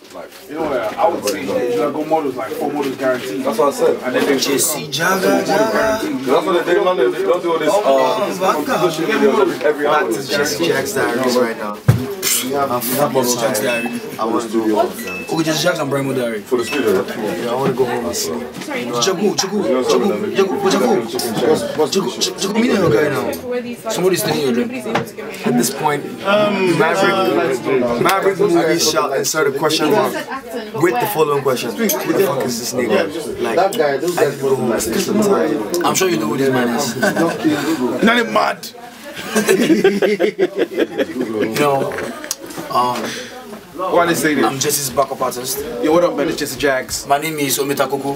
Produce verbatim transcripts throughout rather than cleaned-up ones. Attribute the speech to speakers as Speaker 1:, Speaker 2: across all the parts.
Speaker 1: Like, you know what? I would say you gotta go models like four models guaranteed.
Speaker 2: That's what I said.
Speaker 1: And then they
Speaker 3: Jesse Jaga Jaga.
Speaker 2: That's what they do. They don't do all this. Uh, every hour.
Speaker 3: Back to Jesse Jack's diaries right now.
Speaker 2: We have, we have models.
Speaker 3: Jack's diary.
Speaker 2: I want to do
Speaker 3: Okay, Jesse Jack's and Bremo diary.
Speaker 2: for the studio.
Speaker 3: Yeah, I want to go home and sleep. Jagu, Jagu, Jagu, Jagu, Jagu, Jagu, Jagu, me and your guy now. Somebody's stealing your drink. At this point, Maverick, Maverick movie shot insert a question mark with the following question: who the fuck is this nigga? Like,
Speaker 2: That guy, those
Speaker 3: I
Speaker 2: guys
Speaker 3: need to go home and sleep sometime. I'm sure you know who this man is.
Speaker 1: None mad.
Speaker 3: No. Um,
Speaker 1: Why they say this?
Speaker 3: I'm Jesse's backup artist.
Speaker 1: Yo, what up, man? It's Jesse Jags.
Speaker 3: My name is Omita Koko.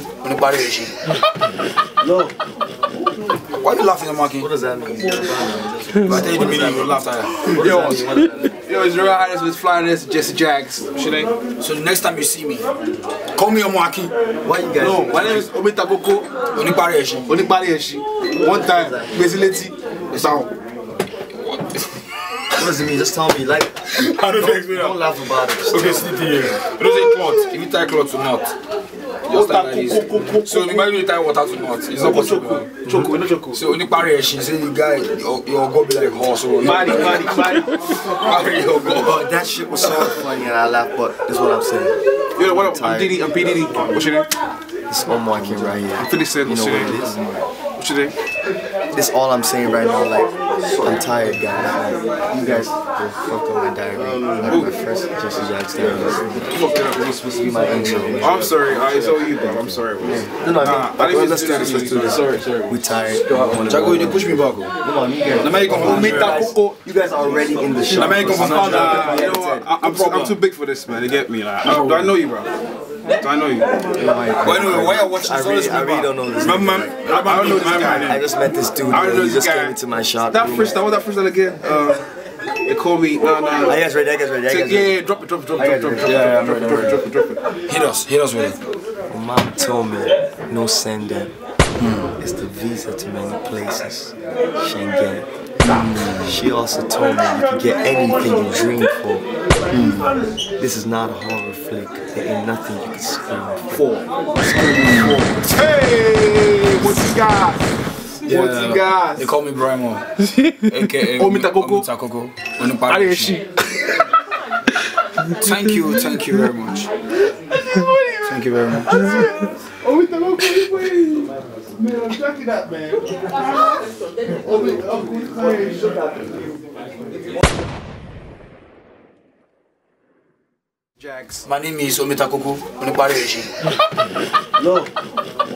Speaker 2: No.
Speaker 3: Why are you laughing at Marky?
Speaker 2: What does that mean?
Speaker 3: I tell you the meaning, you laughed at it.
Speaker 1: Yo, yo, it's Royal Highness with flying this Jesse Jags. Should I?
Speaker 3: So the next time you see me, call me Omaki.
Speaker 2: Why you guys?
Speaker 1: No, my name is Omita Koko.
Speaker 3: Onipareshi.
Speaker 1: Onipari. One time, basically, it's out.
Speaker 2: What does it mean? Just tell me. Like,
Speaker 1: How do you explain
Speaker 2: don't
Speaker 1: that?
Speaker 2: laugh about it. Just
Speaker 1: Okay, sleep here. You don't say cloth. If you tie cloth to knot, just like this. So imagine you tie water to knot. It's not possible.
Speaker 3: Choco, no Choco. So Onipareshi, say the guy, your, your go be like horse or
Speaker 1: Mari, Mari, Mari.
Speaker 2: But that shit was so funny and I laughed, but this is what I'm saying.
Speaker 1: Yo, what up? I'm Diddy, I'm P. Diddy. What's your name?
Speaker 2: It's all marking right here.
Speaker 1: I'm Philly said,
Speaker 2: You
Speaker 1: what's
Speaker 2: know
Speaker 1: your
Speaker 2: what
Speaker 1: name?
Speaker 2: it is?
Speaker 1: What's your name?
Speaker 2: This all I'm saying right now, like, I'm tired, guys. Like, you guys will fuck up my diary. Like, my first Jesse Jags diary.
Speaker 1: Fuck it up.
Speaker 2: It was supposed to be my intro.
Speaker 1: Oh, I'm sorry. I it's all you, bro. I'm sorry, bro.
Speaker 2: No, no,
Speaker 1: Nah,
Speaker 2: no.
Speaker 1: I didn't
Speaker 2: Let's do this, let's do this.
Speaker 1: Sorry, sorry.
Speaker 2: We tired.
Speaker 3: Jago, you didn't push me back.
Speaker 2: Come on, you guys.
Speaker 3: Now you come from
Speaker 2: Coco. You guys are already in the shop.
Speaker 3: Now you come from
Speaker 1: Oh, nah, you know what? I- I'm, too, I'm too big for this, man. You get me? Like, I, do I know you, bro? Do I know you?
Speaker 3: Why anyway, why are you watching
Speaker 2: I really, I really don't know this.
Speaker 1: Man, man, I don't know this guy.
Speaker 2: I just met this dude.
Speaker 1: I don't know
Speaker 2: He
Speaker 1: this
Speaker 2: just
Speaker 1: guy.
Speaker 2: came into my shop.
Speaker 1: That freestyle, what that freestyle again? Uh, they call me, no, no.
Speaker 2: I guess ready, I guess ready, I guess
Speaker 1: Yeah,
Speaker 2: ready.
Speaker 1: yeah, drop it, drop it, drop
Speaker 2: I
Speaker 1: it,
Speaker 2: got
Speaker 1: drop it,
Speaker 2: it.
Speaker 1: drop it,
Speaker 2: Yeah,
Speaker 1: drop it, drop it, drop it, drop it.
Speaker 3: Hit us, hit us with it.
Speaker 2: My mom told me no send them. It's the visa to many places. Schengen. She also told me you can get anything you dream for. This is not a horror flick. There ain't nothing you can scream for.
Speaker 1: Hey, what you got?
Speaker 3: Yeah,
Speaker 1: What you got?
Speaker 3: They call me Bremo. A K A
Speaker 1: Omita Koko.
Speaker 3: Omita Koko. Onipareshi. Thank you, thank you very much. Thank you very much.
Speaker 1: Oh, we talk about man, I'm tracking that, man. Oh, we
Speaker 3: Jags. My name is Omita Koko. Onipareshi.
Speaker 2: No.